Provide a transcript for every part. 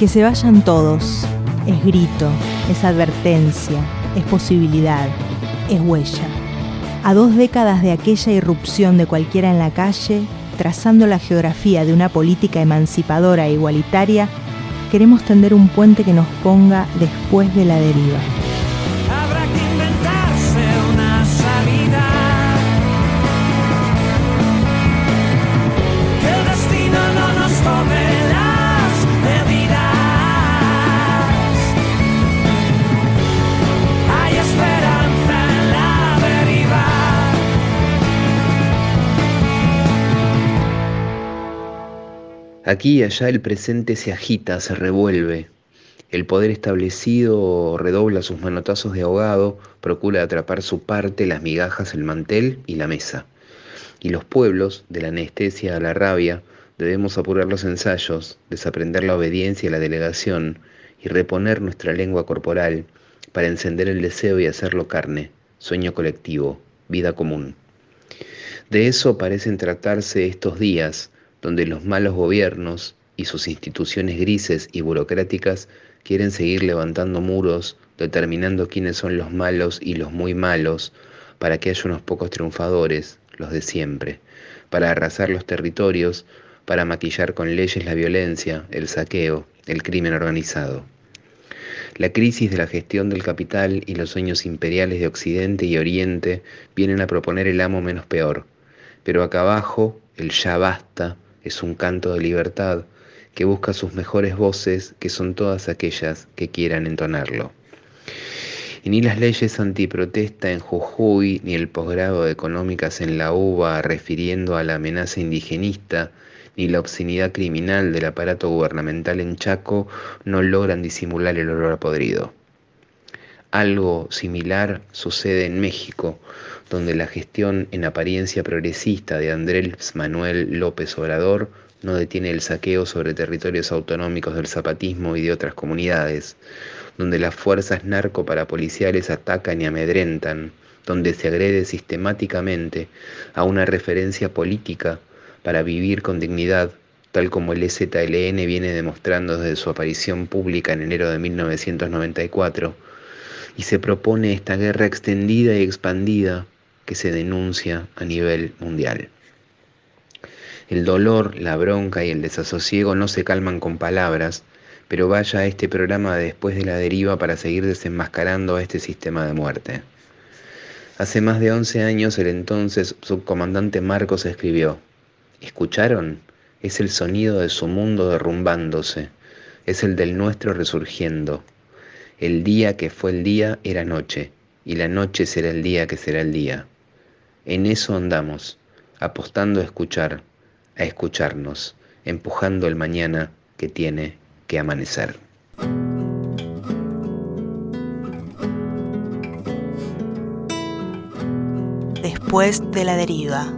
Que se vayan todos, es grito, es advertencia, es posibilidad, es huella. A 2 décadas de aquella irrupción de cualquiera en la calle, trazando la geografía de una política emancipadora e igualitaria, queremos tender un puente que nos ponga después de la deriva. Habrá que inventarse una salida. Que el destino no nos tome las medidas. Hay esperanza en la deriva. Aquí y allá el presente se agita, se revuelve. El poder establecido redobla sus manotazos de ahogado, procura atrapar su parte, las migajas, el mantel y la mesa. Y los pueblos, de la anestesia a la rabia, debemos apurar los ensayos, desaprender la obediencia y la delegación, y reponer nuestra lengua corporal para encender el deseo y hacerlo carne, sueño colectivo, vida común. De eso parecen tratarse estos días, donde los malos gobiernos y sus instituciones grises y burocráticas quieren seguir levantando muros, determinando quiénes son los malos y los muy malos, para que haya unos pocos triunfadores, los de siempre, para arrasar los territorios, para maquillar con leyes la violencia, el saqueo, el crimen organizado. La crisis de la gestión del capital y los sueños imperiales de Occidente y Oriente vienen a proponer el amo menos peor, pero acá abajo el ya basta es un canto de libertad que busca sus mejores voces, que son todas aquellas que quieran entonarlo. Y ni las leyes antiprotesta en Jujuy, ni el posgrado de económicas en la UBA refiriendo a la amenaza indigenista, ni la obscenidad criminal del aparato gubernamental en Chaco no logran disimular el olor a podrido. Algo similar sucede en México, donde la gestión en apariencia progresista de Andrés Manuel López Obrador no detiene el saqueo sobre territorios autonómicos del zapatismo y de otras comunidades, donde las fuerzas narco-parapoliciales atacan y amedrentan, donde se agrede sistemáticamente a una referencia política para vivir con dignidad, tal como el EZLN viene demostrando desde su aparición pública en enero de 1994, y se propone esta guerra extendida y expandida que se denuncia a nivel mundial. El dolor, la bronca y el desasosiego no se calman con palabras, pero vaya a este programa de Después de la Deriva para seguir desenmascarando a este sistema de muerte. Hace más de 11 años el entonces subcomandante Marcos escribió: ¿escucharon? Es el sonido de su mundo derrumbándose, es el del nuestro resurgiendo. El día que fue el día era noche, y la noche será el día que será el día. En eso andamos, apostando a escucharnos, empujando el mañana que tiene que amanecer. Después de la deriva.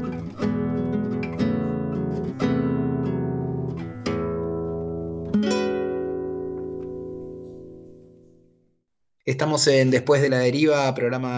Estamos en Después de la Deriva, programa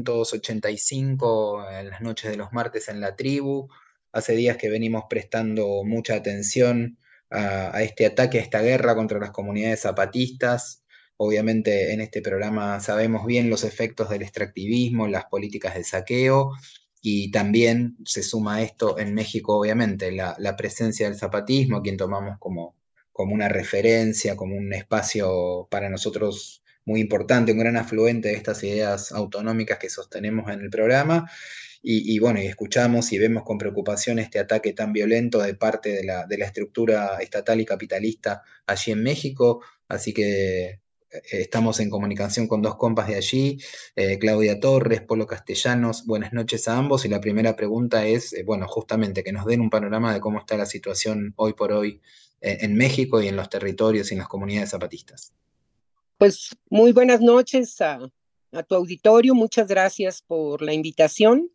285, en las noches de los martes en la tribu. Hace días que venimos prestando mucha atención a este ataque, a esta guerra contra las comunidades zapatistas. Obviamente en este programa sabemos bien los efectos del extractivismo, las políticas de saqueo, y también se suma a esto en México, obviamente, la presencia del zapatismo, a quien tomamos como una referencia, como un espacio para nosotros muy importante, un gran afluente de estas ideas autonómicas que sostenemos en el programa. Y bueno, y escuchamos y vemos con preocupación este ataque tan violento de parte de la estructura estatal y capitalista allí en México. Así que estamos en comunicación con dos compas de allí, Claudia Torres, Polo Castellanos. Buenas noches a ambos. Y la primera pregunta es, bueno, justamente que nos den un panorama de cómo está la situación hoy por hoy en México y en los territorios y en las comunidades zapatistas. Pues muy buenas noches a tu auditorio, muchas gracias por la invitación.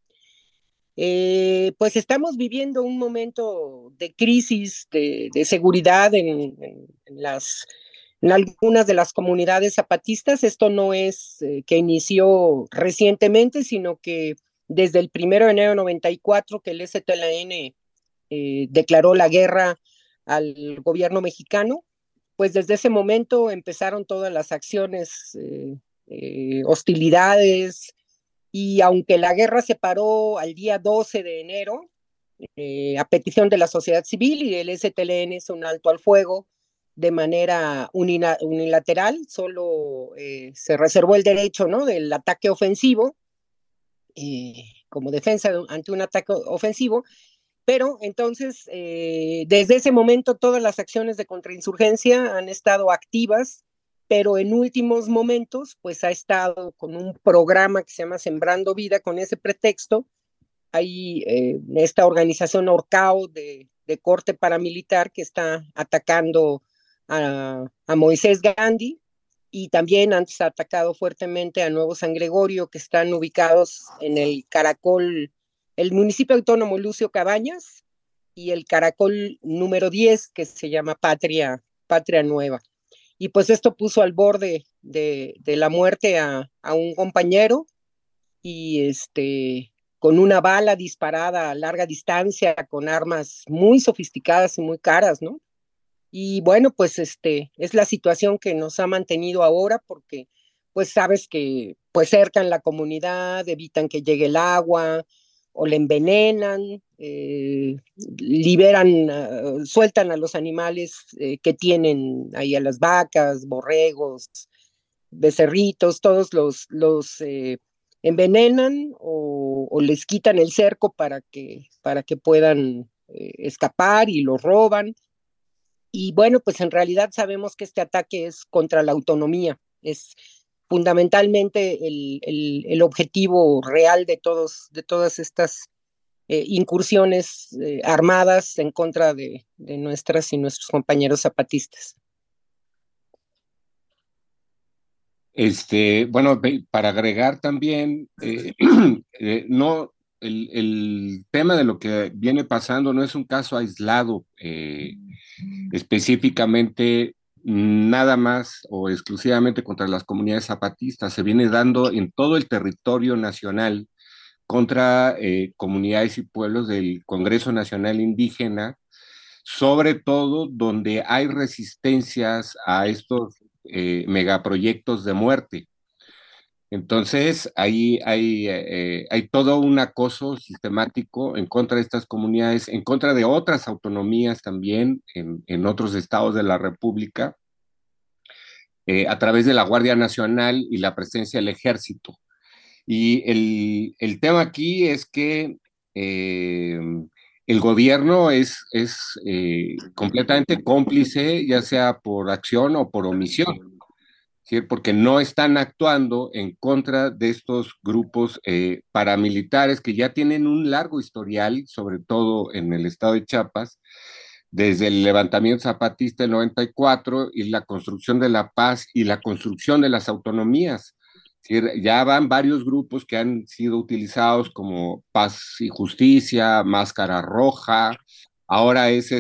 Pues estamos viviendo un momento de crisis de seguridad en algunas de las comunidades zapatistas. Esto no es que inició recientemente, sino que desde el 1 de enero de 94 que el EZLN declaró la guerra al gobierno mexicano. pues desde ese momento empezaron todas las acciones, hostilidades, y aunque la guerra se paró al día 12 de enero, a petición de la sociedad civil, y el STLN hizo un alto al fuego de manera unilateral, solo se reservó el derecho, ¿no?, del ataque ofensivo, como defensa ante un ataque ofensivo. Pero entonces, desde ese momento, todas las acciones de contrainsurgencia han estado activas, pero en últimos momentos, pues ha estado con un programa que se llama Sembrando Vida, con ese pretexto. Hay esta organización Orcao de corte paramilitar que está atacando a Moisés Gandhi, y también antes ha atacado fuertemente a Nuevo San Gregorio, que están ubicados en el Caracol, el municipio autónomo Lucio Cabañas, y el Caracol número 10, que se llama Patria Nueva. Y pues esto puso al borde de la muerte a un compañero, y con una bala disparada a larga distancia, con armas muy sofisticadas y muy caras, ¿no? Y bueno, pues es la situación que nos ha mantenido ahora, porque pues sabes que pues cercan la comunidad, evitan que llegue el agua, o le envenenan, sueltan a los animales que tienen ahí, a las vacas, borregos, becerritos, todos los envenenan, o les quitan el cerco para que puedan escapar, y los roban. Y bueno, pues en realidad sabemos que este ataque es contra la autonomía, es fundamentalmente el objetivo real de todas estas incursiones armadas en contra de nuestras y nuestros compañeros zapatistas. Bueno, para agregar también, no, el tema de lo que viene pasando no es un caso aislado, específicamente nada más o exclusivamente contra las comunidades zapatistas, se viene dando en todo el territorio nacional contra comunidades y pueblos del Congreso Nacional Indígena, sobre todo donde hay resistencias a estos megaproyectos de muerte. Entonces, ahí hay todo un acoso sistemático en contra de estas comunidades, en contra de otras autonomías también en otros estados de la República, a través de la Guardia Nacional y la presencia del Ejército. Y el tema aquí es que el gobierno es completamente cómplice, ya sea por acción o por omisión. ¿Sí? Porque no están actuando en contra de estos grupos paramilitares que ya tienen un largo historial, sobre todo en el estado de Chiapas, desde el levantamiento zapatista del 94 y la construcción de la paz y la construcción de las autonomías. ¿Sí? Ya van varios grupos que han sido utilizados como Paz y Justicia, Máscara Roja, ahora es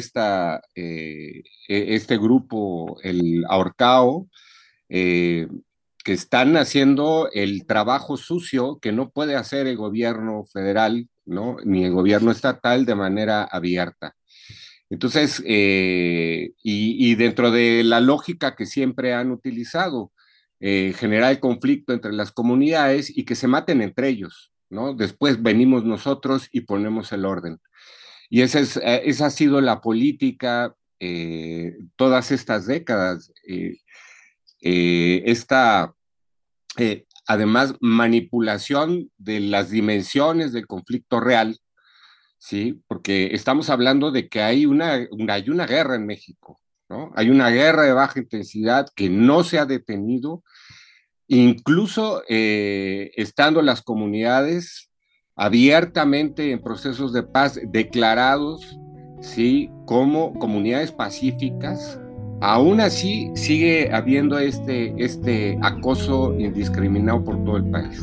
este grupo, el Ahorcao, que están haciendo el trabajo sucio que no puede hacer el gobierno federal, ¿no?, ni el gobierno estatal de manera abierta. Entonces, y dentro de la lógica que siempre han utilizado, generar el conflicto entre las comunidades y que se maten entre ellos, ¿no? Después venimos nosotros y ponemos el orden. Y esa ha sido la política todas estas décadas. Además, manipulación de las dimensiones del conflicto real, ¿sí? Porque estamos hablando de que hay una guerra en México, ¿no? Hay una guerra de baja intensidad que no se ha detenido, incluso estando las comunidades abiertamente en procesos de paz declarados, ¿sí?, como comunidades pacíficas. Aún así sigue habiendo este acoso indiscriminado por todo el país.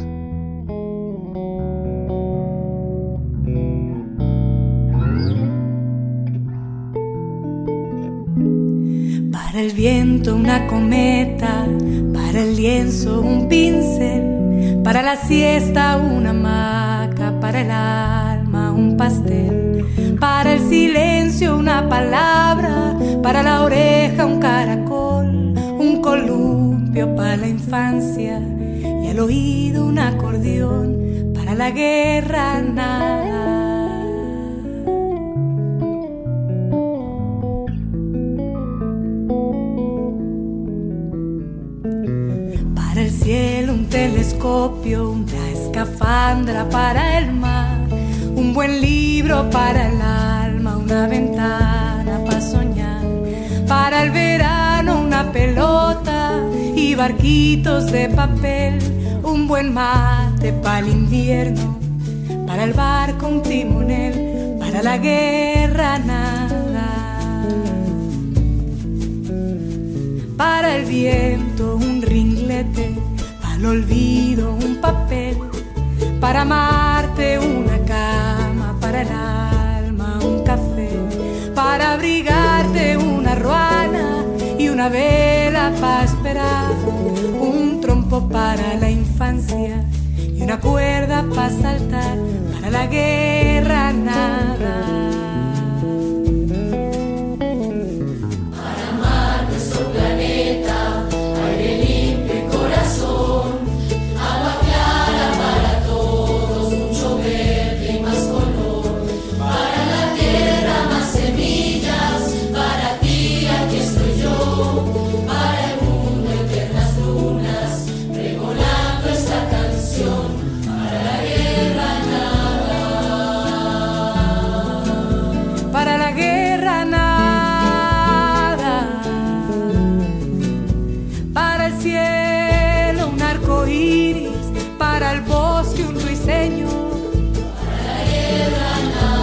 Para el viento una cometa, para el lienzo un pincel, para la siesta una hamaca, para el alma un pastel, para el silencio una palabra, para la oreja un caracol. infancia y al oído un acordeón para la guerra nada. Para el cielo un telescopio, una escafandra para el mar, un buen libro para el alma, una ventana para soñar. Para el verano una pelota y barquitos de papel, un buen mate para el invierno, para el barco un timonel, para la guerra nada. Para el viento un ringlete, para el olvido un papel, para amarte una cama, para el alma un café, para abrigarte una ruana y una vela para esperar, un trompo para la infancia y una cuerda para saltar, para la guerra nada. Para amar nuestro planeta, aire limpio y corazón, agua clara para todos, mucho verde y más color, para la tierra más semillas, para ti aquí estoy yo, para el mundo eternas lunas, revolando esta canción, para la guerra nada, para la guerra nada, para el cielo un arco iris, para el bosque un ruiseño, para la guerra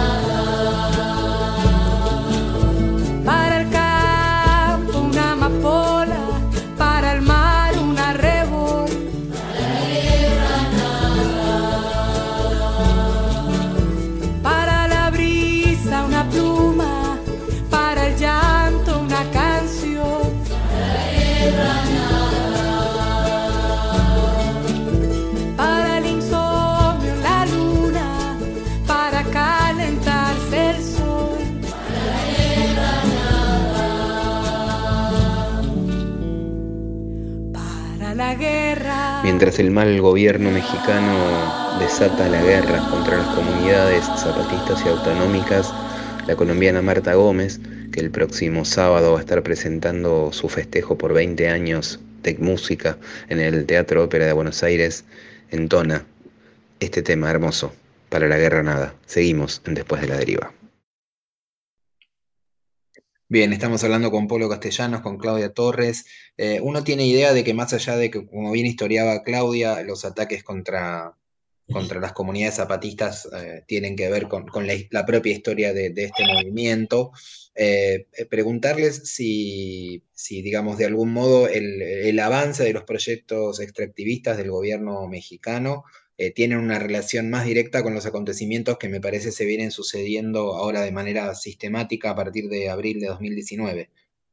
nada, para el campo una amapola, para el mar una rebol, para la guerra nada, para la brisa una pluma, para el llanto una canción, para la guerra nada, para el insomnio la luna, para calentarse el sol, para la guerra nada, para la guerra. Mientras el mal gobierno mexicano desata la guerra contra las comunidades zapatistas y autonómicas, la colombiana Marta Gómez, que el próximo sábado va a estar presentando su festejo por 20 años de música en el Teatro Ópera de Buenos Aires, entona este tema hermoso, Para la guerra nada. Seguimos en Después de la Deriva. Bien, estamos hablando con Polo Castellanos, con Claudia Torres. Uno tiene idea de que más allá de que, como bien historiaba Claudia, los ataques contra las comunidades zapatistas tienen que ver con la propia historia de este movimiento. Preguntarles si, digamos, de algún modo el avance de los proyectos extractivistas del gobierno mexicano tienen una relación más directa con los acontecimientos que me parece se vienen sucediendo ahora de manera sistemática a partir de abril de 2019.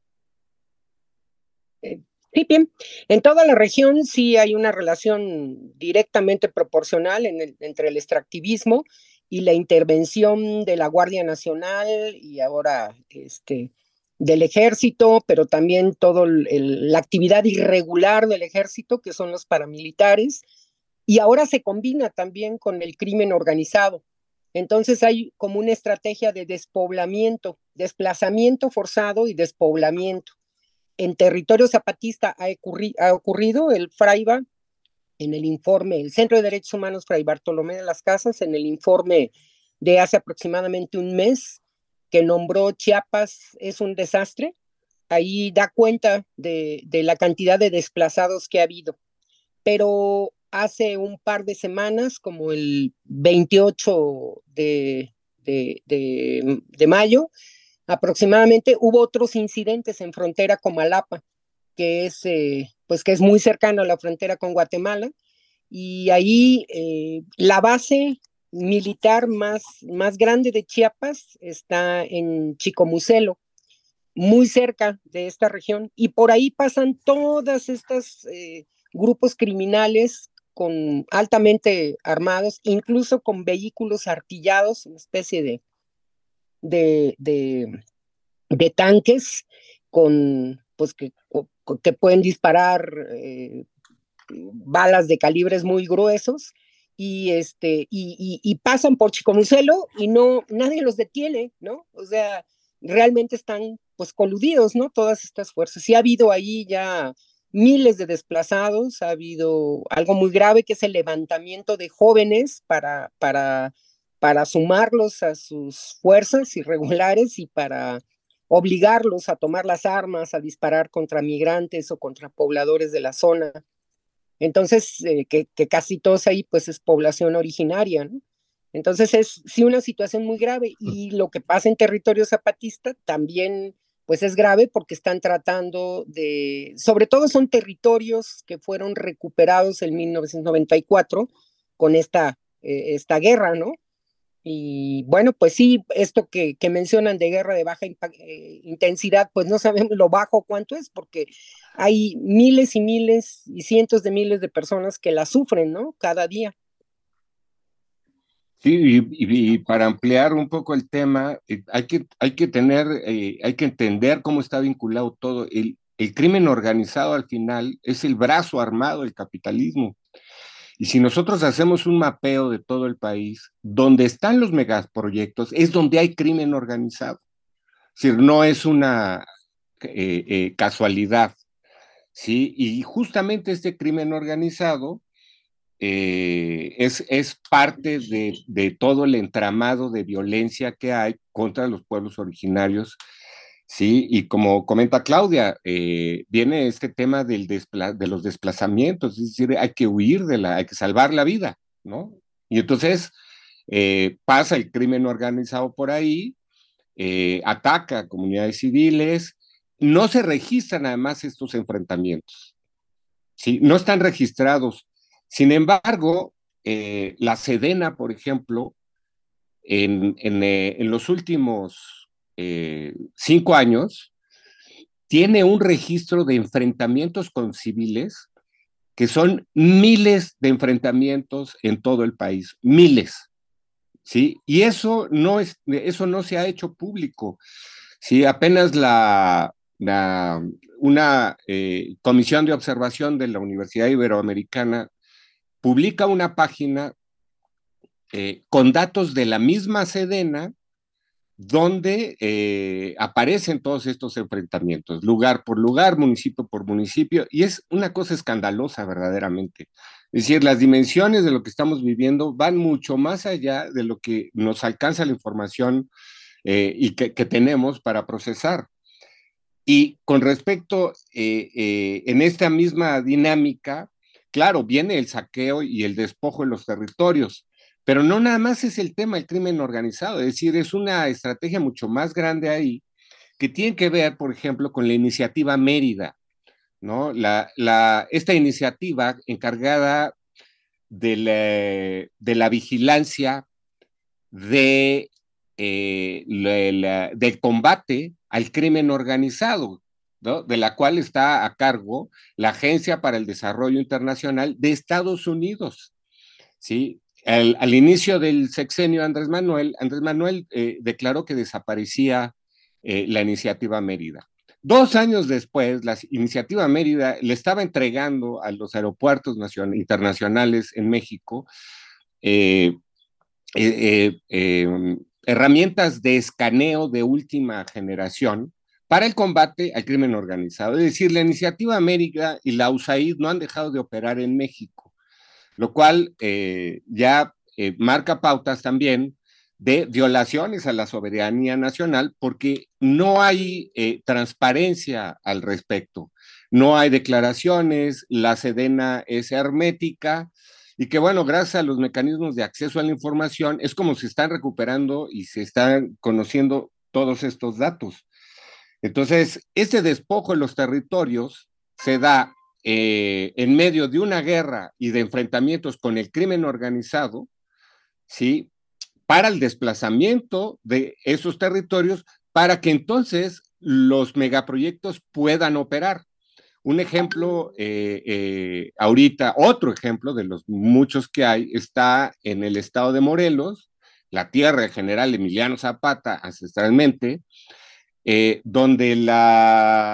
Sí, bien. En toda la región sí hay una relación directamente proporcional entre el extractivismo y la intervención de la Guardia Nacional y ahora del Ejército, pero también toda la actividad irregular del Ejército, que son los paramilitares, y ahora se combina también con el crimen organizado. Entonces hay como una estrategia de despoblamiento, desplazamiento forzado y despoblamiento. En territorio zapatista ha ocurrido el FRAIBA, en el informe, el Centro de Derechos Humanos Fray Bartolomé de las Casas, en el informe de hace aproximadamente un mes, que nombró Chiapas es un desastre, ahí da cuenta de la cantidad de desplazados que ha habido. Pero hace un par de semanas, como el 28 de mayo, aproximadamente, hubo otros incidentes en frontera con Malapa, que es muy cercano a la frontera con Guatemala, y ahí la base militar más grande de Chiapas está en Chicomucelo, muy cerca de esta región, y por ahí pasan todas estas grupos criminales altamente armados, incluso con vehículos artillados, una especie de tanques que pueden disparar balas de calibres muy gruesos, y pasan por Chicomucelo y nadie los detiene, ¿no? O sea, realmente están pues coludidos, ¿no? Todas estas fuerzas. Y ha habido ahí ya miles de desplazados, ha habido algo muy grave que es el levantamiento de jóvenes para sumarlos a sus fuerzas irregulares y para obligarlos a tomar las armas, a disparar contra migrantes o contra pobladores de la zona. Entonces, que casi todos ahí pues es población originaria, ¿no? Entonces es sí una situación muy grave, y lo que pasa en territorio zapatista también pues es grave porque están tratando sobre todo son territorios que fueron recuperados en 1994 con esta guerra, ¿no? Y bueno, pues sí, esto que mencionan de guerra de baja intensidad, pues no sabemos lo bajo cuánto es, porque hay miles y miles y cientos de miles de personas que la sufren, ¿no? Cada día. Sí, y para ampliar un poco el tema, hay que entender cómo está vinculado todo. El crimen organizado al final es el brazo armado del capitalismo. Y si nosotros hacemos un mapeo de todo el país, donde están los megaproyectos es donde hay crimen organizado. Es decir, no es una casualidad, ¿sí? Y justamente este crimen organizado es parte de todo el entramado de violencia que hay contra los pueblos originarios, ¿sí? Y como comenta Claudia, viene este tema de los desplazamientos, es decir, hay que huir hay que salvar la vida, ¿no? Y entonces pasa el crimen organizado por ahí, ataca a comunidades civiles, no se registran además estos enfrentamientos, ¿sí? No están registrados. Sin embargo, la Sedena, por ejemplo, en los últimos 5 años, tiene un registro de enfrentamientos con civiles que son miles de enfrentamientos en todo el país, miles, ¿sí? Y eso no se ha hecho público, ¿sí? Apenas una comisión de observación de la Universidad Iberoamericana publica una página con datos de la misma Sedena donde aparecen todos estos enfrentamientos, lugar por lugar, municipio por municipio, y es una cosa escandalosa verdaderamente. Es decir, las dimensiones de lo que estamos viviendo van mucho más allá de lo que nos alcanza la información y que tenemos para procesar. Y con respecto, en esta misma dinámica, claro, viene el saqueo y el despojo de los territorios, pero no nada más es el tema del crimen organizado, es decir, es una estrategia mucho más grande ahí que tiene que ver, por ejemplo, con la iniciativa Mérida, ¿no? Esta iniciativa encargada de la vigilancia de, del combate al crimen organizado, ¿no? De la cual está a cargo la Agencia para el Desarrollo Internacional de Estados Unidos, ¿sí? Al inicio del sexenio Andrés Manuel declaró que desaparecía la iniciativa Mérida. 2 años después, la iniciativa Mérida le estaba entregando a los aeropuertos internacionales en México eh, herramientas de escaneo de última generación para el combate al crimen organizado. Es decir, la iniciativa Mérida y la USAID no han dejado de operar en México, lo cual ya marca pautas también de violaciones a la soberanía nacional porque no hay transparencia al respecto, no hay declaraciones, la Sedena es hermética y que bueno, gracias a los mecanismos de acceso a la información es como se están recuperando y se están conociendo todos estos datos. Entonces, este despojo de los territorios se da en medio de una guerra y de enfrentamientos con el crimen organizado, ¿sí? Para el desplazamiento de esos territorios, para que entonces los megaproyectos puedan operar. Un ejemplo, ahorita, otro ejemplo de los muchos que hay, está en el estado de Morelos, la tierra del general Emiliano Zapata, ancestralmente, donde la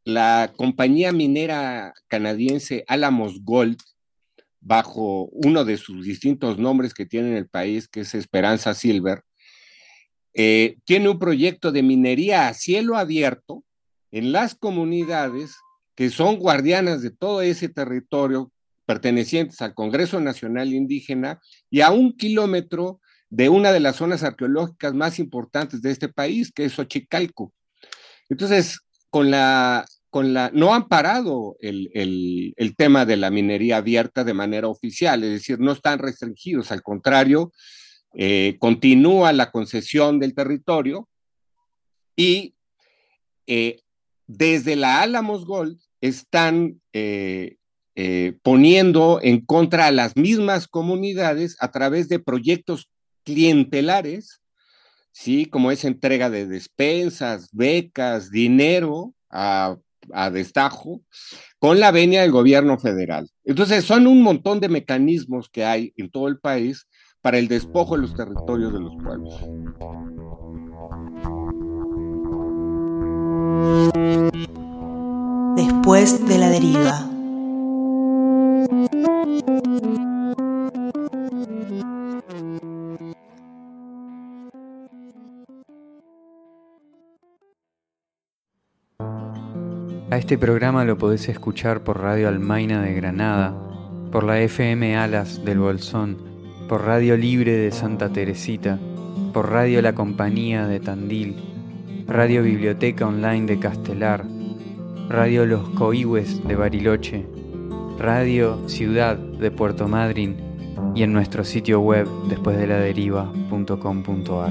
la compañía minera canadiense Alamos Gold, bajo uno de sus distintos nombres que tiene en el país, que es Esperanza Silver, tiene un proyecto de minería a cielo abierto en las comunidades que son guardianas de todo ese territorio pertenecientes al Congreso Nacional Indígena y a 1 kilómetro de una de las zonas arqueológicas más importantes de este país, que es Xochicalco. Entonces, no han parado el tema de la minería abierta de manera oficial, es decir, no están restringidos, al contrario, continúa la concesión del territorio y desde la Alamos Gold están poniendo en contra a las mismas comunidades a través de proyectos clientelares, ¿sí? Como es entrega de despensas, becas, dinero a destajo, con la venia del gobierno federal. Entonces, son un montón de mecanismos que hay en todo el país para el despojo de los territorios de los pueblos. Después de la deriva. A este programa lo podés escuchar por Radio Almaina de Granada, por la FM Alas del Bolsón, por Radio Libre de Santa Teresita, por Radio La Compañía de Tandil, Radio Biblioteca Online de Castelar, Radio Los Coihues de Bariloche, Radio Ciudad de Puerto Madryn y en nuestro sitio web despuesdeladeriva.com.ar.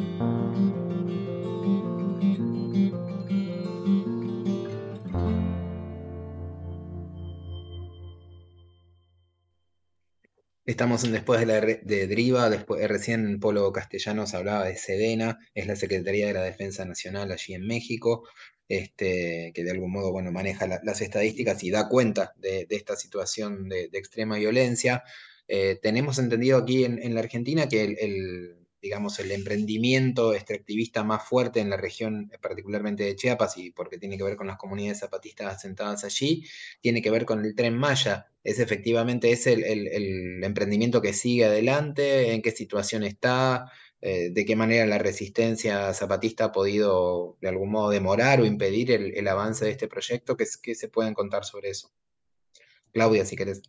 Estamos en Después de la Deriva. Recién Polo Castellanos hablaba de Sedena, es la Secretaría de la Defensa Nacional allí en México, que de algún modo, bueno, maneja las estadísticas y da cuenta de esta situación de extrema violencia. Tenemos entendido aquí en la Argentina que digamos, el emprendimiento extractivista más fuerte en la región, particularmente de Chiapas, y porque tiene que ver con las comunidades zapatistas asentadas allí, tiene que ver con el Tren Maya. ¿Es efectivamente el emprendimiento que sigue adelante? ¿En qué situación está? ¿De qué manera la resistencia zapatista ha podido de algún modo demorar o impedir el avance de este proyecto? ¿Qué se pueden contar sobre eso? Claudia, si querés.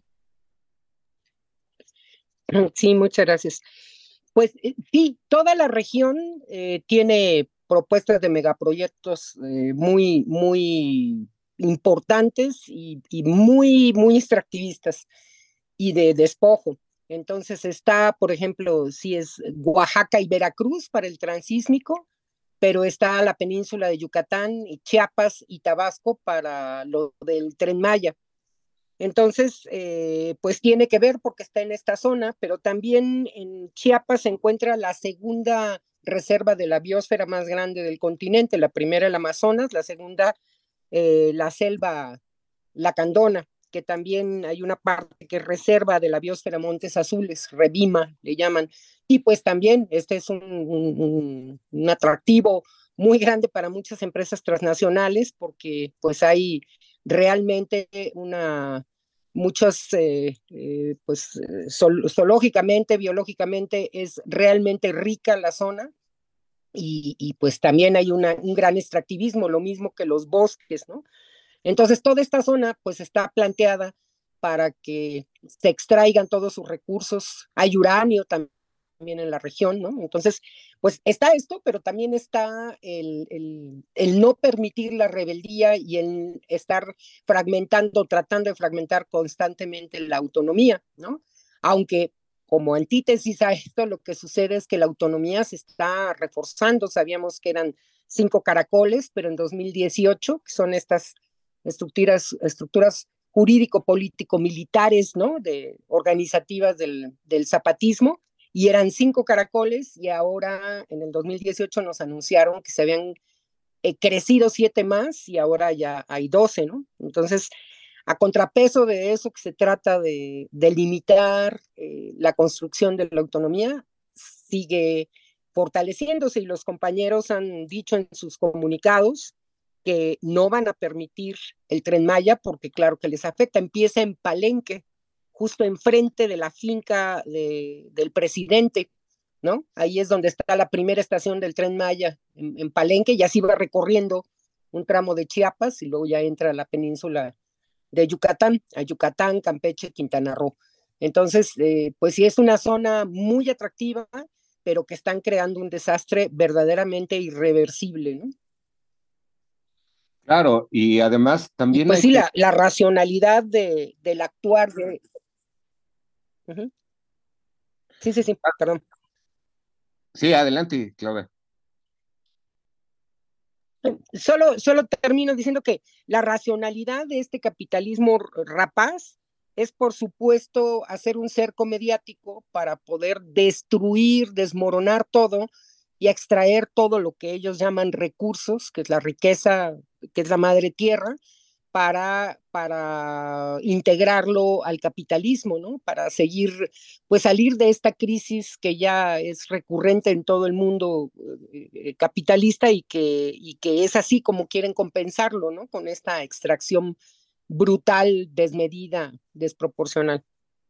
Sí, muchas gracias. Pues sí, toda la región tiene propuestas de megaproyectos muy, muy importantes y muy, muy extractivistas y de despojo. Entonces está, por ejemplo, sí es Oaxaca y Veracruz para el transísmico, pero está la península de Yucatán y Chiapas y Tabasco para lo del Tren Maya. Entonces, pues tiene que ver porque está en esta zona, pero también en Chiapas se encuentra la segunda reserva de la biosfera más grande del continente, la primera el Amazonas, la segunda la selva Lacandona, que también hay una parte que es reserva de la biosfera Montes Azules, Revima le llaman, y pues también este es un atractivo muy grande para muchas empresas transnacionales porque pues hay realmente muchos, pues zoológicamente, biológicamente es realmente rica la zona y pues también hay un gran extractivismo, lo mismo que los bosques, ¿no? Entonces toda esta zona pues está planteada para que se extraigan todos sus recursos, hay uranio también en la región, ¿no? Entonces, pues está esto, pero también está el no permitir la rebeldía y el estar fragmentando, tratando de fragmentar constantemente la autonomía, ¿no? Aunque como antítesis a esto, lo que sucede es que la autonomía se está reforzando. Sabíamos que eran 5 caracoles, pero en 2018, que son estas estructuras jurídico-político-militares, ¿no? Organizativas del zapatismo, y eran 5 caracoles, y ahora en el 2018 nos anunciaron que se habían crecido 7 más, y ahora ya hay 12, ¿no? Entonces, a contrapeso de eso que se trata de limitar la construcción de la autonomía, sigue fortaleciéndose, y los compañeros han dicho en sus comunicados que no van a permitir el Tren Maya porque claro que les afecta. Empieza en Palenque, justo enfrente de la finca del presidente, ¿no? Ahí es donde está la primera estación del Tren Maya, en Palenque, y así va recorriendo un tramo de Chiapas y luego ya entra a la península de Yucatán, a Yucatán, Campeche, Quintana Roo. Entonces, pues sí es una zona muy atractiva, pero que están creando un desastre verdaderamente irreversible, ¿no? Claro, y además también pues hay sí, que... la racionalidad del actuar de... Uh-huh. Sí, perdón. Sí, adelante, Claudia. Solo termino diciendo que la racionalidad de este capitalismo rapaz es, por supuesto, hacer un cerco mediático para poder destruir, desmoronar todo y extraer todo lo que ellos llaman recursos, que es la riqueza, que es la madre tierra, para integrarlo al capitalismo, ¿no? Para seguir, pues salir de esta crisis que ya es recurrente en todo el mundo capitalista y que es así como quieren compensarlo, ¿no? Con esta extracción brutal, desmedida, desproporcional.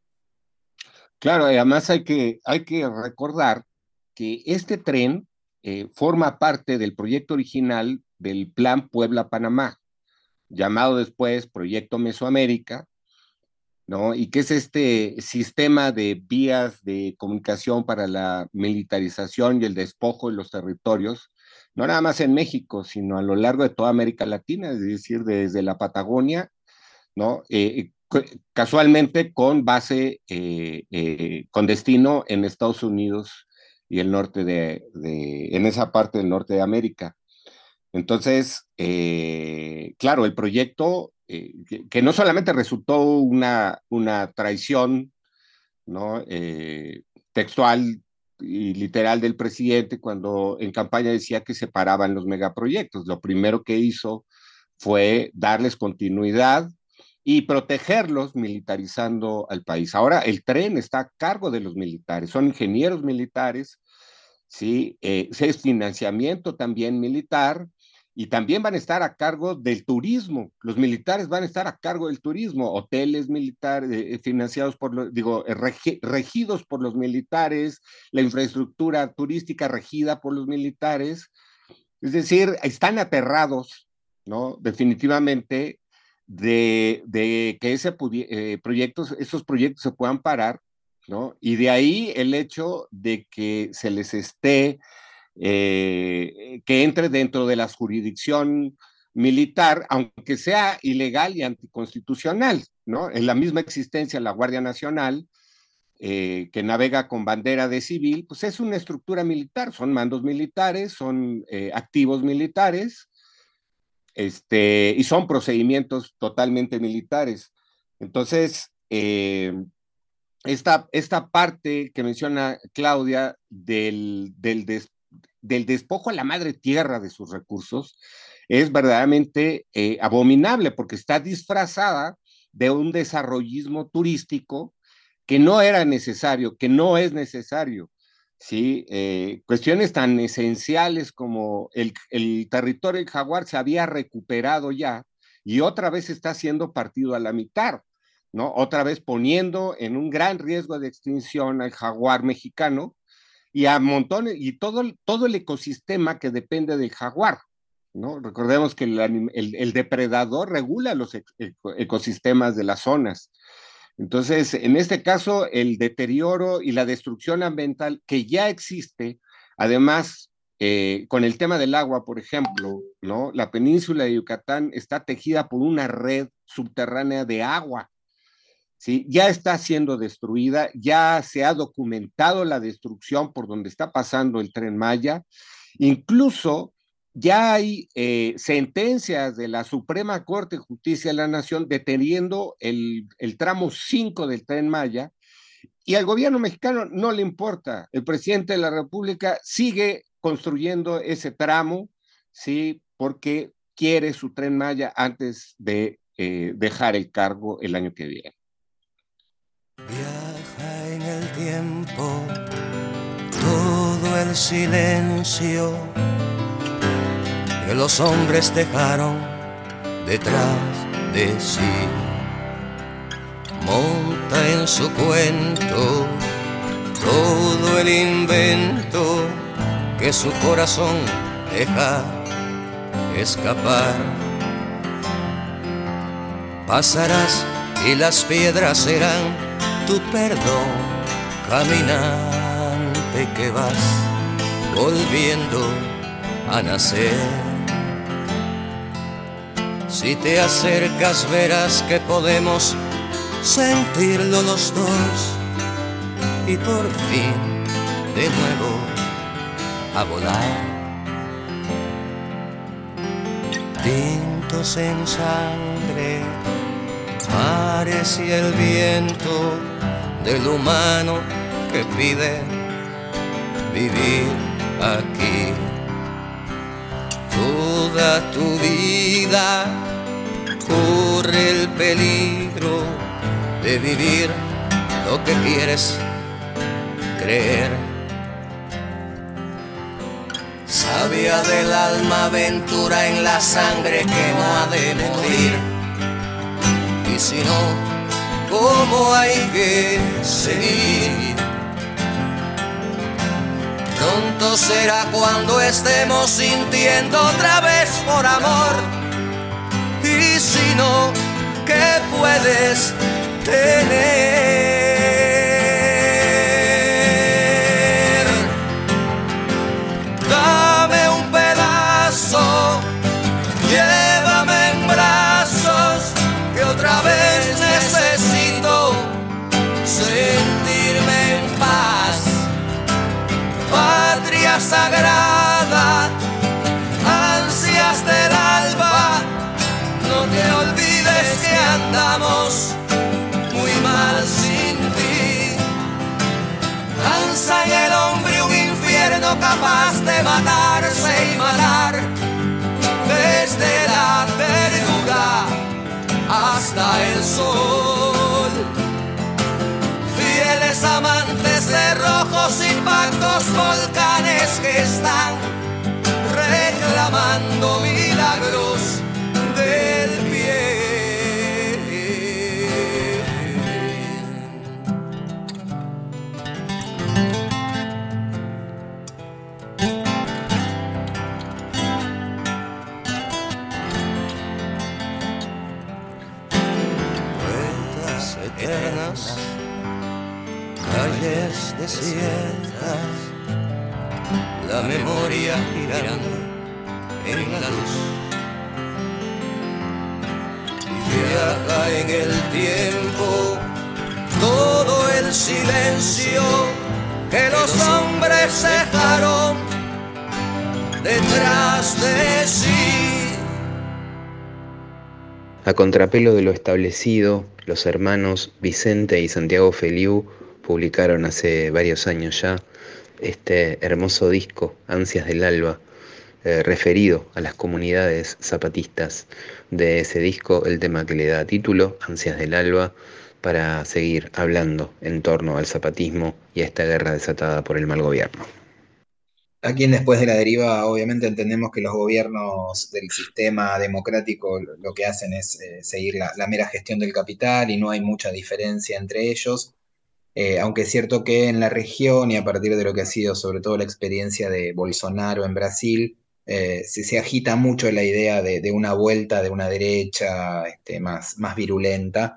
Claro, y además hay que recordar que este tren forma parte del proyecto original del Plan Puebla-Panamá, llamado después Proyecto Mesoamérica, ¿no? Y que es este sistema de vías de comunicación para la militarización y el despojo de los territorios, no nada más en México, sino a lo largo de toda América Latina, es decir, desde la Patagonia, ¿no? Casualmente con base, con destino en Estados Unidos y el norte en esa parte del norte de América. Entonces, claro, el proyecto, que no solamente resultó una traición, ¿no? Textual y literal del presidente cuando en campaña decía que separaban los megaproyectos. Lo primero que hizo fue darles continuidad y protegerlos militarizando al país. Ahora el tren está a cargo de los militares, son ingenieros militares, ¿sí? Es financiamiento también militar y también van a estar a cargo del turismo. Los militares van a estar a cargo del turismo, hoteles militares financiados regidos por los militares, la infraestructura turística regida por los militares. Es decir, están aterrados, ¿no? Definitivamente de que esos proyectos se puedan parar, ¿no? Y de ahí el hecho de que se les esté, que entre dentro de la jurisdicción militar, aunque sea ilegal y anticonstitucional, ¿no? En la misma existencia la Guardia Nacional, que navega con bandera de civil, pues es una estructura militar, son mandos militares, son activos militares, y son procedimientos totalmente militares. Entonces, esta parte que menciona Claudia del despojo a la madre tierra de sus recursos es verdaderamente abominable porque está disfrazada de un desarrollismo turístico que no era necesario, que no es necesario. ¿Sí? Cuestiones tan esenciales como el territorio del jaguar se había recuperado ya y otra vez está siendo partido a la mitad, ¿no? Otra vez poniendo en un gran riesgo de extinción al jaguar mexicano y a montones, y todo el ecosistema que depende del jaguar, ¿no? Recordemos que el depredador regula los ecosistemas de las zonas. Entonces, en este caso, el deterioro y la destrucción ambiental que ya existe, además, con el tema del agua, por ejemplo, ¿no? La península de Yucatán está tejida por una red subterránea de agua, ¿sí? Ya está siendo destruida, ya se ha documentado la destrucción por donde está pasando el Tren Maya, incluso ya hay sentencias de la Suprema Corte de Justicia de la Nación deteniendo el tramo 5 del Tren Maya, y al gobierno mexicano no le importa. El presidente de la República sigue construyendo ese tramo, ¿sí? Porque quiere su Tren Maya antes de dejar el cargo el año que viene. Viaja en el tiempo todo el silencio que los hombres dejaron detrás de sí. Monta en su cuento todo el invento que su corazón deja escapar. Pasarás y las piedras serán tu perdón, caminante que vas volviendo a nacer. Si te acercas verás que podemos sentirlo los dos y por fin de nuevo a volar. Tintos en sangre, mares y el viento del humano que pide vivir aquí. Toda tu vida corre el peligro de vivir lo que quieres creer. Savia del alma, aventura en la sangre que no ha de morir. Y si no, ¿cómo hay que seguir? Pronto será cuando estemos sintiendo otra vez por amor. Y si no, ¿qué puedes tener? Dame un pedazo, llévame en brazos, que otra vez necesito sentirme en paz. Patria sagrada, ansias del alba, no te olvides que andamos muy mal sin ti. Danza en el hombre un infierno capaz de matarse y matar, desde la verruga hasta el sol. Fieles amantes de rojos y pactos, volcanes que están reclamando milagros del bien. Vueltas eternas, calles desiertas, la memoria girando en la luz. Viaja en el tiempo todo el silencio que los hombres dejaron detrás de sí. A contrapelo de lo establecido, los hermanos Vicente y Santiago Feliú publicaron hace varios años ya este hermoso disco, Ansias del Alba, referido a las comunidades zapatistas. De ese disco, el tema que le da título, Ansias del Alba, para seguir hablando en torno al zapatismo y a esta guerra desatada por el mal gobierno. Aquí en Después de la Deriva, obviamente entendemos que los gobiernos del sistema democrático lo que hacen es seguir la mera gestión del capital y no hay mucha diferencia entre ellos. Aunque es cierto que en la región y a partir de lo que ha sido sobre todo la experiencia de Bolsonaro en Brasil, se agita mucho la idea de una vuelta de una derecha más virulenta.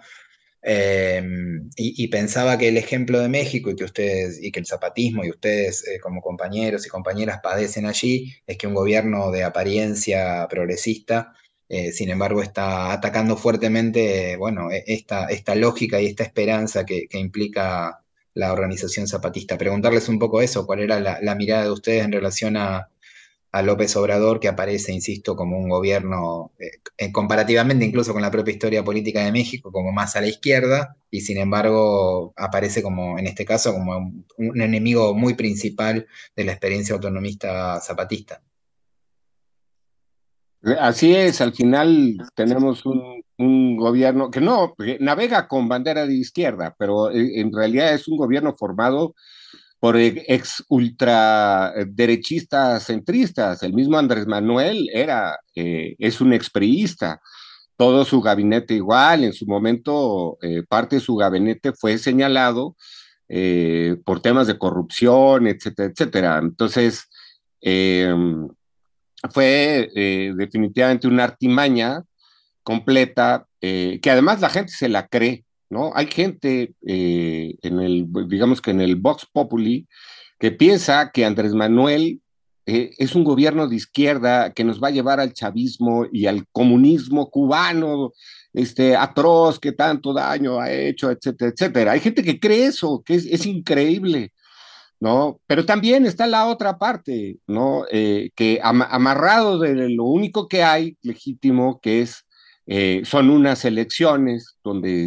Y pensaba que el ejemplo de México y que ustedes, y que el zapatismo y ustedes como compañeros y compañeras padecen allí, es que un gobierno de apariencia progresista, sin embargo, está atacando fuertemente, bueno, esta lógica y esta esperanza que implica la organización zapatista. Preguntarles un poco eso, cuál era la mirada de ustedes en relación a López Obrador, que aparece, insisto, como un gobierno, comparativamente incluso con la propia historia política de México, como más a la izquierda, y sin embargo aparece como, en este caso, como un enemigo muy principal de la experiencia autonomista zapatista. Así es, al final tenemos un gobierno que no, que navega con bandera de izquierda, pero en realidad es un gobierno formado ex ultra derechistas centristas. El mismo Andrés Manuel es un expriista. Todo su gabinete igual, en su momento parte de su gabinete fue señalado por temas de corrupción, etcétera, etcétera. Entonces, fue definitivamente una artimaña completa, que además la gente se la cree, ¿no? Hay gente digamos que en el Vox Populi, que piensa que Andrés Manuel es un gobierno de izquierda que nos va a llevar al chavismo y al comunismo cubano, atroz, que tanto daño ha hecho, etcétera, etcétera. Hay gente que cree eso, que es increíble, ¿no? Pero también está la otra parte, ¿no? Que amarrado de lo único que hay legítimo, que son unas elecciones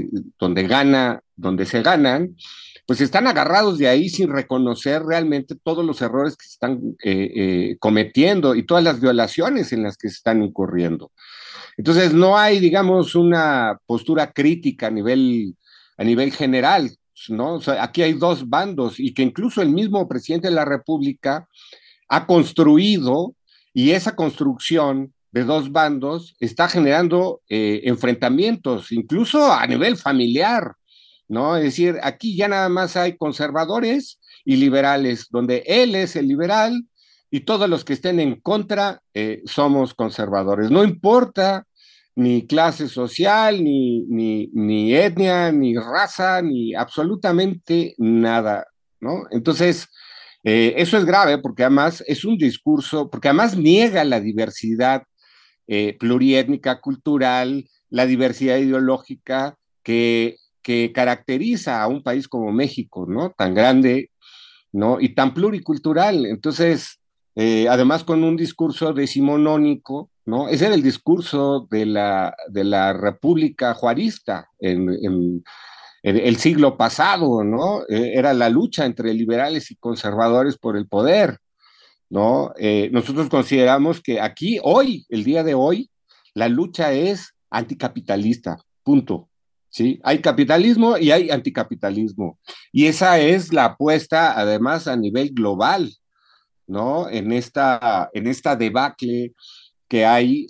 donde se ganan, pues están agarrados de ahí sin reconocer realmente todos los errores que se están cometiendo y todas las violaciones en las que se están incurriendo. Entonces, no hay, digamos, una postura crítica a nivel general, ¿no? O sea, aquí hay dos bandos y que incluso el mismo presidente de la República ha construido, y esa construcción de dos bandos está generando enfrentamientos, incluso a nivel familiar, ¿no? Es decir, aquí ya nada más hay conservadores y liberales, donde él es el liberal y todos los que estén en contra somos conservadores. No importa ni clase social, ni etnia, ni raza, ni absolutamente nada, ¿no? Entonces, eso es grave porque además es un discurso, porque además niega la diversidad pluriétnica, cultural, la diversidad ideológica que caracteriza a un país como México, ¿no? Tan grande, ¿no? Y tan pluricultural. Entonces, además con un discurso decimonónico, ¿no? Ese era el discurso de la República Juarista en el siglo pasado, ¿no? Era la lucha entre liberales y conservadores por el poder, ¿no? Nosotros consideramos que aquí, hoy, el día de hoy, la lucha es anticapitalista, punto. ¿Sí? Hay capitalismo y hay anticapitalismo. Y esa es la apuesta, además, a nivel global, ¿no? En esta debacle que hay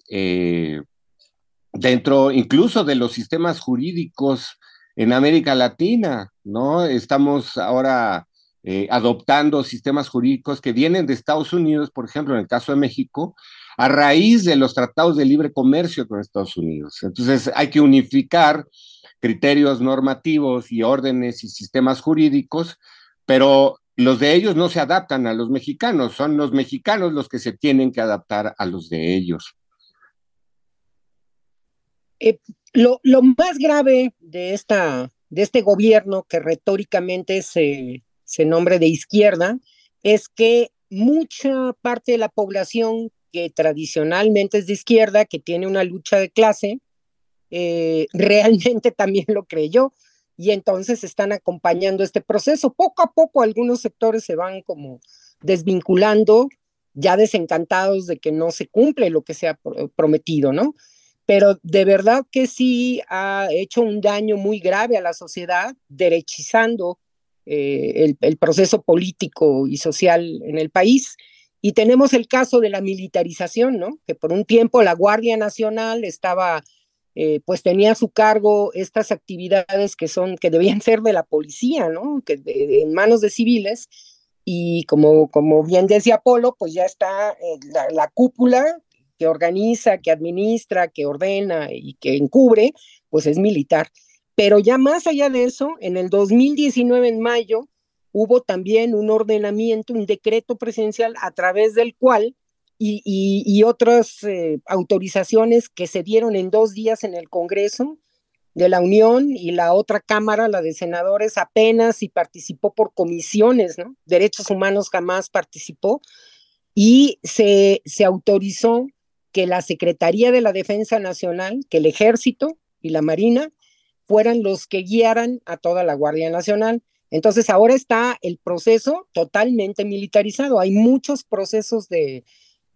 dentro incluso de los sistemas jurídicos en América Latina, ¿no? Estamos ahora adoptando sistemas jurídicos que vienen de Estados Unidos, por ejemplo, en el caso de México, a raíz de los tratados de libre comercio con Estados Unidos. Entonces hay que unificar criterios normativos y órdenes y sistemas jurídicos, pero los de ellos no se adaptan a los mexicanos, son los mexicanos los que se tienen que adaptar a los de ellos. Lo más grave de este gobierno que retóricamente se nombre de izquierda es que mucha parte de la población que tradicionalmente es de izquierda, que tiene una lucha de clase, realmente también lo creyó y entonces están acompañando este proceso. Poco a poco algunos sectores se van como desvinculando, ya desencantados de que no se cumple lo que se ha prometido, ¿no? Pero de verdad que sí ha hecho un daño muy grave a la sociedad, derechizando el proceso político y social en el país. Y tenemos el caso de la militarización, ¿no? Que por un tiempo la Guardia Nacional estaba, pues tenía a su cargo estas actividades que debían ser de la policía, ¿no? En manos de civiles. Y como bien decía Polo, pues ya está la cúpula que organiza, que administra, que ordena y que encubre, pues es militar. Pero ya más allá de eso, en el 2019, en mayo, hubo también un ordenamiento, un decreto presidencial a través del cual y otras autorizaciones que se dieron en 2 días en el Congreso de la Unión, y la otra Cámara, la de senadores, apenas y participó por comisiones, ¿no? Derechos Humanos jamás participó, y se autorizó que la Secretaría de la Defensa Nacional, que el Ejército y la Marina fueran los que guiaran a toda la Guardia Nacional. Entonces ahora está el proceso totalmente militarizado. Hay muchos procesos de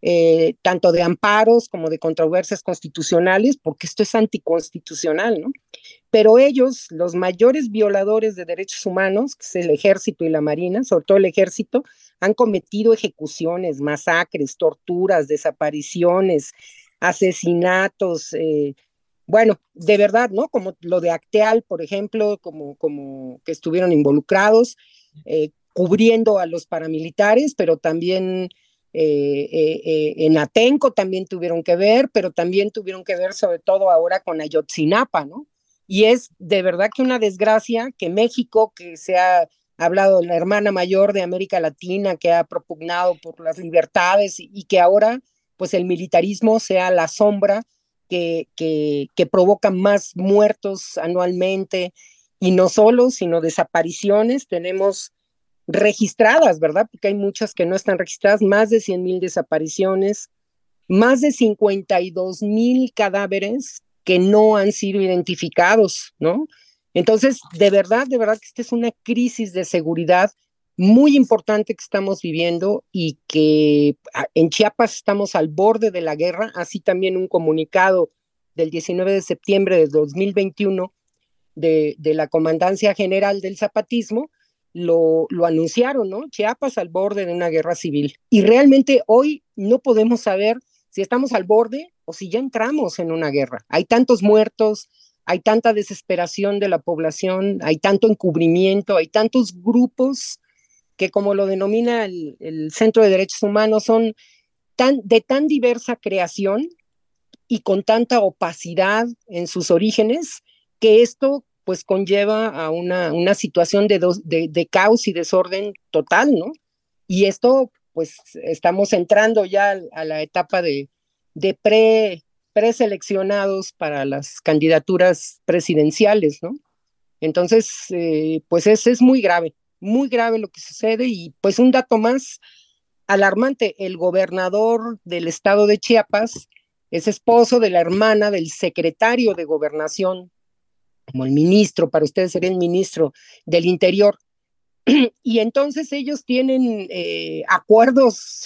tanto de amparos como de controversias constitucionales, porque esto es anticonstitucional, ¿no? Pero ellos, los mayores violadores de derechos humanos, que es el ejército y la marina, sobre todo el ejército, han cometido ejecuciones, masacres, torturas, desapariciones, asesinatos, bueno, de verdad, ¿no? Como lo de Acteal, por ejemplo, como que estuvieron involucrados, cubriendo a los paramilitares, pero también en Atenco también tuvieron que ver, pero también tuvieron que ver sobre todo ahora con Ayotzinapa, ¿no? Y es de verdad que una desgracia que México, que se ha hablado de la hermana mayor de América Latina, que ha propugnado por las libertades y que ahora pues el militarismo sea la sombra que provoca más muertos anualmente, y no solo, sino desapariciones. Tenemos registradas, ¿verdad? Porque hay muchas que no están registradas, más de 100,000 desapariciones, más de 52,000 cadáveres que no han sido identificados, ¿no? Entonces, de verdad que esta es una crisis de seguridad muy importante que estamos viviendo, y que en Chiapas estamos al borde de la guerra. Así también un comunicado del 19 de septiembre de 2021 de la Comandancia General del Zapatismo lo anunciaron, ¿no? Chiapas al borde de una guerra civil. Y realmente hoy no podemos saber si estamos al borde o si ya entramos en una guerra. Hay tantos muertos, hay tanta desesperación de la población, hay tanto encubrimiento, hay tantos grupos que, como lo denomina el Centro de Derechos Humanos, son de tan diversa creación y con tanta opacidad en sus orígenes, que esto pues conlleva a una situación de caos y desorden total, ¿no? Y esto, pues estamos entrando ya a la etapa de preseleccionados para las candidaturas presidenciales, ¿no? Entonces, pues es muy grave lo que sucede. Y pues un dato más alarmante: el gobernador del estado de Chiapas es esposo de la hermana del secretario de Gobernación, como el ministro, para ustedes sería el ministro del Interior. Y entonces ellos tienen acuerdos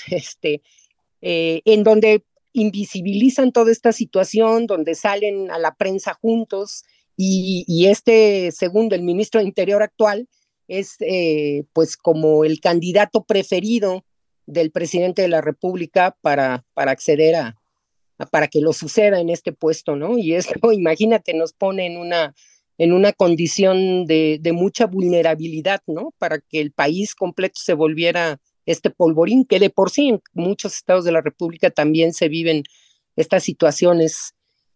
en donde invisibilizan toda esta situación, donde salen a la prensa juntos, y segundo, el ministro de Interior actual, es pues como el candidato preferido del presidente de la República para acceder para que lo suceda en este puesto, ¿no? Y esto, imagínate, nos pone en una condición de mucha vulnerabilidad, ¿no? Para que el país completo se volviera este polvorín, que de por sí en muchos estados de la República también se viven estas situaciones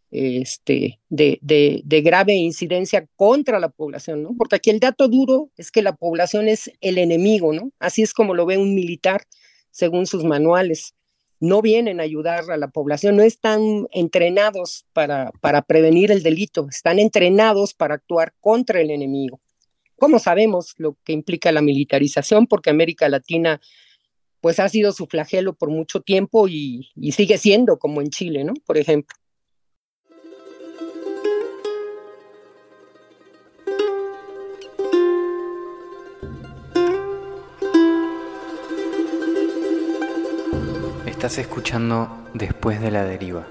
de grave incidencia contra la población, ¿no? Porque aquí el dato duro es que la población es el enemigo, ¿no? Así es como lo ve un militar, según sus manuales. No vienen a ayudar a la población, no están entrenados para prevenir el delito, están entrenados para actuar contra el enemigo. ¿Cómo sabemos lo que implica la militarización? Porque América Latina pues ha sido su flagelo por mucho tiempo, y sigue siendo, como en Chile, ¿no? Por ejemplo. Estás escuchando Después de la Deriva.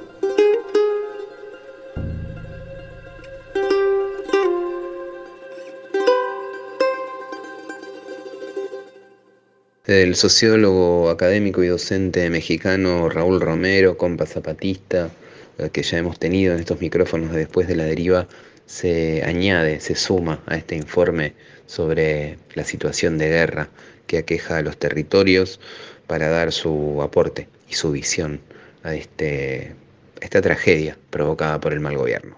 El sociólogo, académico y docente mexicano Raúl Romero, compa zapatista, que ya hemos tenido en estos micrófonos de Después de la Deriva, se suma a este informe sobre la situación de guerra que aqueja a los territorios, para dar su aporte y su visión a esta tragedia provocada por el mal gobierno.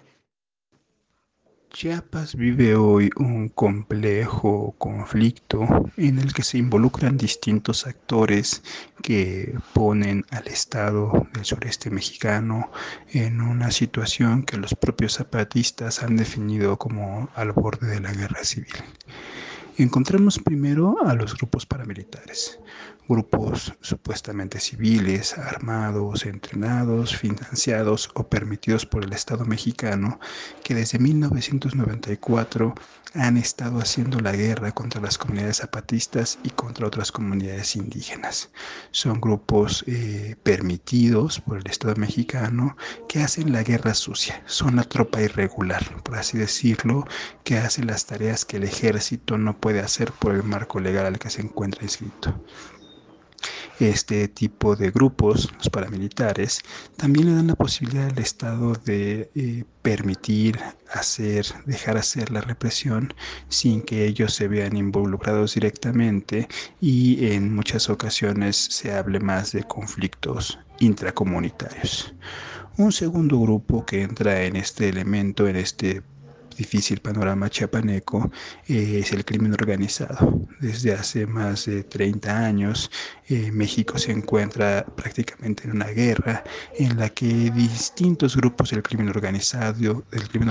Chiapas vive hoy un complejo conflicto en el que se involucran distintos actores que ponen al estado del sureste mexicano en una situación que los propios zapatistas han definido como al borde de la guerra civil. Encontramos primero a los grupos paramilitares, grupos supuestamente civiles, armados, entrenados, financiados o permitidos por el Estado mexicano, que desde 1994 han estado haciendo la guerra contra las comunidades zapatistas y contra otras comunidades indígenas. Son grupos permitidos por el Estado mexicano que hacen la guerra sucia, son la tropa irregular, por así decirlo, que hace las tareas que el ejército no puede hacer por el marco legal al que se encuentra inscrito. Este tipo de grupos, los paramilitares, también le dan la posibilidad al Estado de permitir, dejar hacer la represión sin que ellos se vean involucrados directamente, y en muchas ocasiones se hable más de conflictos intracomunitarios. Un segundo grupo que entra en este elemento, en este difícil panorama chiapaneco, es el crimen organizado. Desde hace más de 30 años, México se encuentra prácticamente en una guerra en la que distintos grupos del crimen organizado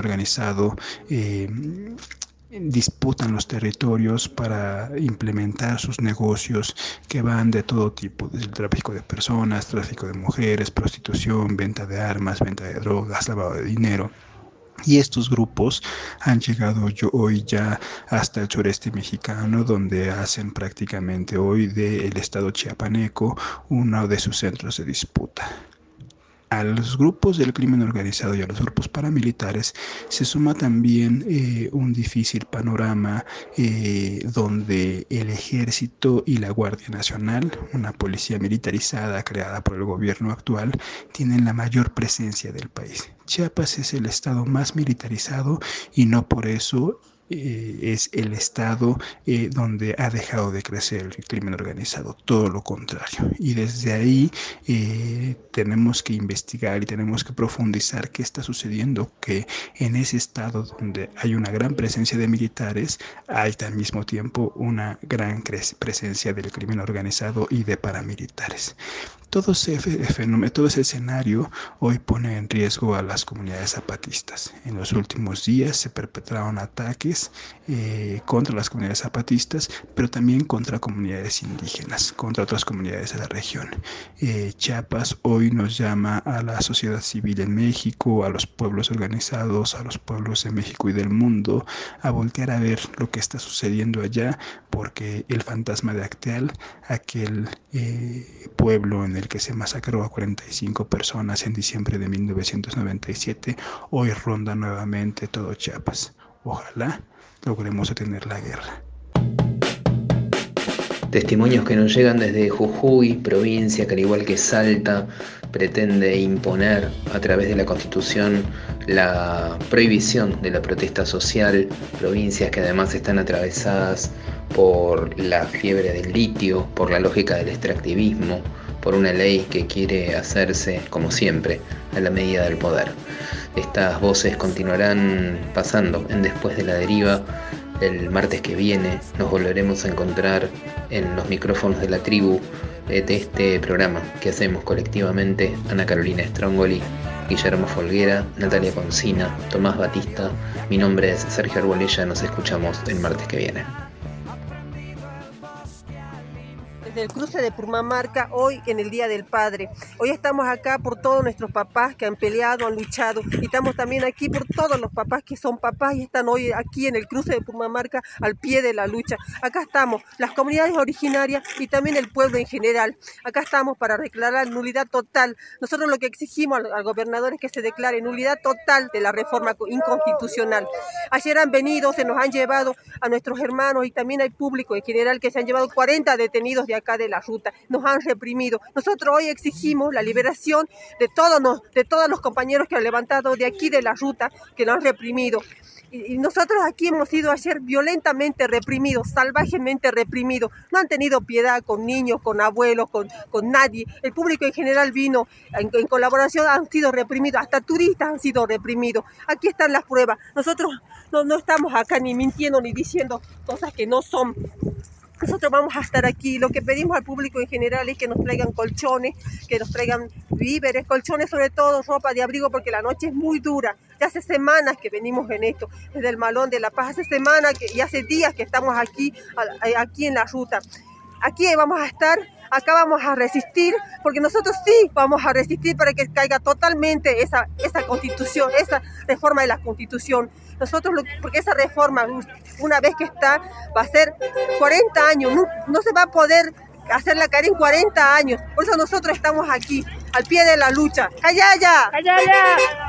disputan los territorios para implementar sus negocios que van de todo tipo, desde el tráfico de personas, tráfico de mujeres, prostitución, venta de armas, venta de drogas, lavado de dinero. Y estos grupos han llegado hoy ya hasta el sureste mexicano, donde hacen prácticamente hoy del estado chiapaneco uno de sus centros de disputa. A los grupos del crimen organizado y a los grupos paramilitares se suma también un difícil panorama donde el Ejército y la Guardia Nacional, una policía militarizada creada por el gobierno actual, tienen la mayor presencia del país. Chiapas es el estado más militarizado y no por eso es el estado donde ha dejado de crecer el crimen organizado, todo lo contrario. Y desde ahí tenemos que investigar y tenemos que profundizar qué está sucediendo, que en ese estado donde hay una gran presencia de militares, hay al mismo tiempo una gran presencia del crimen organizado y de paramilitares. Todo ese escenario hoy pone en riesgo a las comunidades zapatistas. En los últimos días se perpetraron ataques contra las comunidades zapatistas, pero también contra comunidades indígenas, contra otras comunidades de la región. Chiapas hoy nos llama a la sociedad civil en México, a los pueblos organizados, a los pueblos de México y del mundo, a voltear a ver lo que está sucediendo allá, porque el fantasma de Acteal, aquel pueblo en el que se masacró a 45 personas en diciembre de 1997, hoy ronda nuevamente todo Chiapas. Ojalá logremos detener la guerra. Testimonios que nos llegan desde Jujuy, provincia que al igual que Salta pretende imponer a través de la Constitución la prohibición de la protesta social, provincias que además están atravesadas por la fiebre del litio, por la lógica del extractivismo, por una ley que quiere hacerse, como siempre, a la medida del poder. Estas voces continuarán pasando en Después de la Deriva. El martes que viene nos volveremos a encontrar en los micrófonos de la tribu de este programa que hacemos colectivamente Ana Carolina Strongoli, Guillermo Folguera, Natalia Concina, Tomás Batista. Mi nombre es Sergio Arbolella. Nos escuchamos el martes que viene. Del cruce de Purmamarca, hoy en el Día del Padre. Hoy estamos acá por todos nuestros papás que han peleado, han luchado, y estamos también aquí por todos los papás que son papás y están hoy aquí en el cruce de Purmamarca al pie de la lucha. Acá estamos, las comunidades originarias y también el pueblo en general. Acá estamos para declarar nulidad total. Nosotros lo que exigimos al gobernador es que se declare nulidad total de la reforma inconstitucional. Ayer han venido, se nos han llevado a nuestros hermanos y también hay público en general que se han llevado 40 detenidos de acá de la ruta, nos han reprimido. Nosotros hoy exigimos la liberación de todos los compañeros que han levantado de aquí de la ruta, que nos han reprimido. Y nosotros aquí hemos sido ayer violentamente reprimidos, salvajemente reprimidos. No han tenido piedad con niños, con abuelos, con nadie. El público en general vino en colaboración, han sido reprimidos, hasta turistas han sido reprimidos. Aquí están las pruebas. Nosotros no estamos acá ni mintiendo ni diciendo cosas que no son. nosotros vamos a estar aquí. Lo que pedimos al público en general es que nos traigan colchones, que nos traigan víveres, colchones, sobre todo ropa de abrigo, porque la noche es muy dura. Ya hace semanas que venimos en esto, desde el Malón de La Paz, hace semanas y hace días que estamos aquí en la ruta. Aquí vamos a estar, acá vamos a resistir, porque nosotros sí vamos a resistir para que caiga totalmente esa constitución, esa reforma de la constitución. Nosotros, porque esa reforma, una vez que está, va a ser 40 años, no se va a poder hacerla caer en 40 años. Por eso nosotros estamos aquí, al pie de la lucha. ¡Callaya! ¡Callaya!